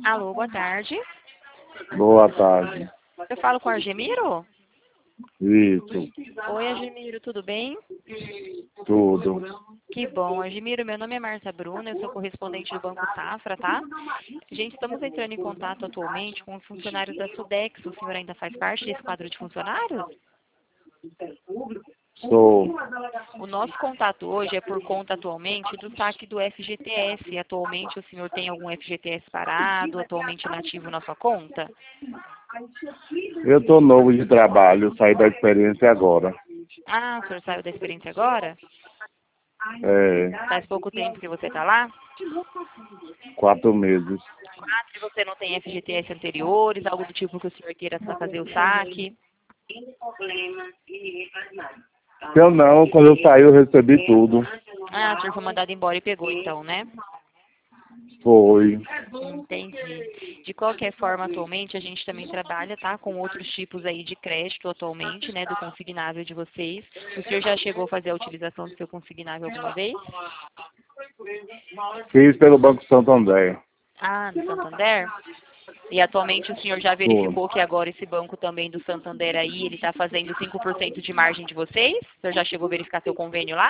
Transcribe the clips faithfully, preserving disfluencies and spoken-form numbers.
Alô, boa tarde. Boa tarde. Eu falo com o Argemiro? Isso, Oi, Argemiro, tudo bem? tudo. Que bom, Argemiro, meu nome é Marta Bruna, eu sou correspondente do Banco Safra, tá? Gente, estamos entrando em contato atualmente com os funcionários da Sudex. O senhor ainda faz parte desse quadro de funcionários? Sou. O nosso contato hoje é por conta atualmente do saque do F G T S. Atualmente o senhor tem algum F G T S parado, atualmente nativo na sua conta? Eu tô novo de trabalho, saí da experiência agora. Ah, o senhor saiu da experiência agora? É, Faz pouco tempo que você está lá? quatro meses. Ah, se você não tem F G T S anteriores, algo do tipo que o senhor queira só fazer o saque. Eu não, quando eu saí eu recebi tudo. Ah, o senhor foi mandado embora e pegou então, né? Foi. Entendi. De qualquer forma, atualmente a gente também trabalha, tá, com outros tipos aí de crédito atualmente, né, do consignável de vocês. O senhor já chegou a fazer a utilização do seu consignável alguma vez? Fiz pelo Banco Santander. Ah, no Santander? E atualmente o senhor já verificou que agora esse banco também do Santander aí, ele está fazendo cinco por cento de margem de vocês? O senhor já chegou a verificar seu convênio lá?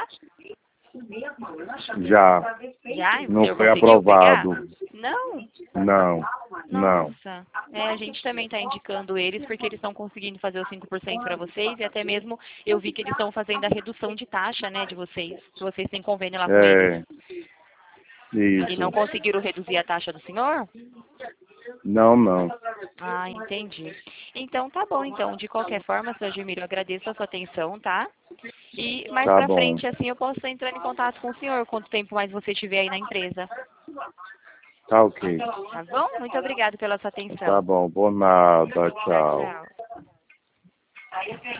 Já. Já? E o Não senhor foi conseguiu pegar? aprovado. Não? Não, não. Nossa. É, a gente também está indicando eles porque eles estão conseguindo fazer os cinco por cento para vocês e até mesmo eu vi que eles estão fazendo a redução de taxa, né, de vocês. Se vocês têm convênio lá com eles. É, E não isso. conseguiram reduzir a taxa do senhor? Não, não. Ah, entendi. Então tá bom, então. De qualquer forma, seu Admiro, eu agradeço a sua atenção, tá? E mais Tá pra bom. frente, assim, eu posso estar entrando em contato com o senhor, quanto tempo mais você tiver aí na empresa. Tá ok. Tá bom? Muito obrigado pela sua Tá atenção. bom, por nada. Tchau, Tchau. tchau.